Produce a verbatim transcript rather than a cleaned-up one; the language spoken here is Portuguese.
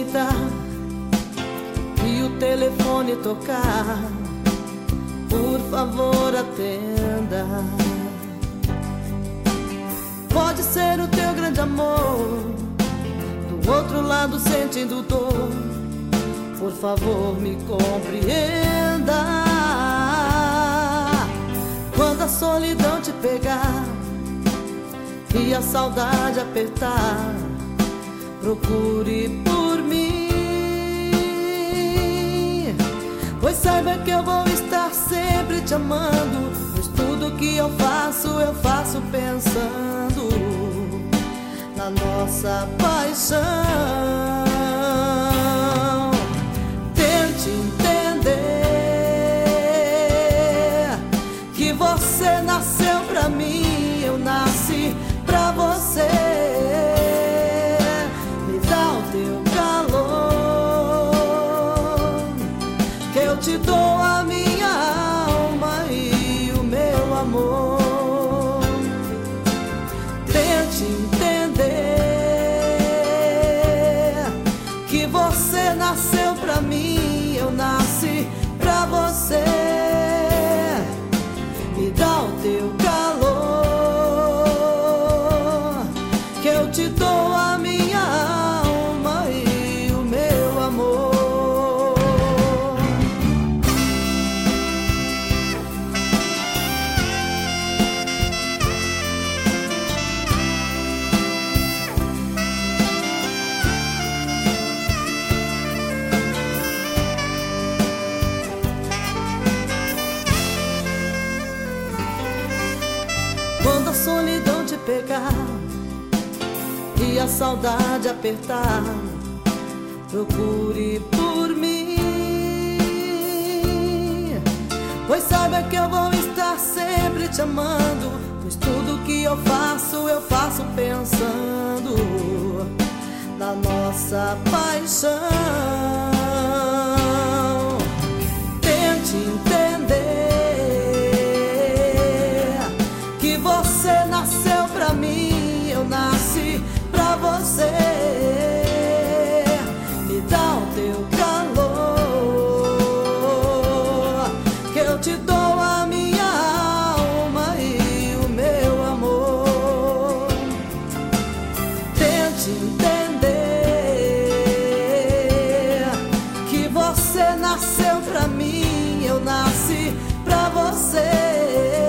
deitar e o telefone tocar, por favor atenda. Pode ser o teu grande amor do outro lado sentindo dor. Por favor me compreenda. Quando a solidão te pegar e a saudade apertar, procure por mim, pois saiba que eu vou estar sempre te amando. Pois tudo que eu faço, eu faço pensando na nossa paixão. Tente entender que você nasceu pra mim, eu nasci pra você. Me dá o teu calor, que eu te dou a minha alma e o meu amor. Tente entender que você nasceu pra mim, eu nasci pra você. Me dá o teu calor, que eu te dou a minha alma e o meu amor. Quando a solidão te pegar e a saudade apertar, procure por mim, pois saiba que eu vou estar sempre te amando. Pois tudo que eu faço, eu faço pensando na nossa paixão. Tente entender que você nasceu pra mim, eu nasci pra você. Me dá o teu calor, que eu te dou a minha alma e o meu amor. Tente entender que você nasceu pra mim, eu nasci pra você.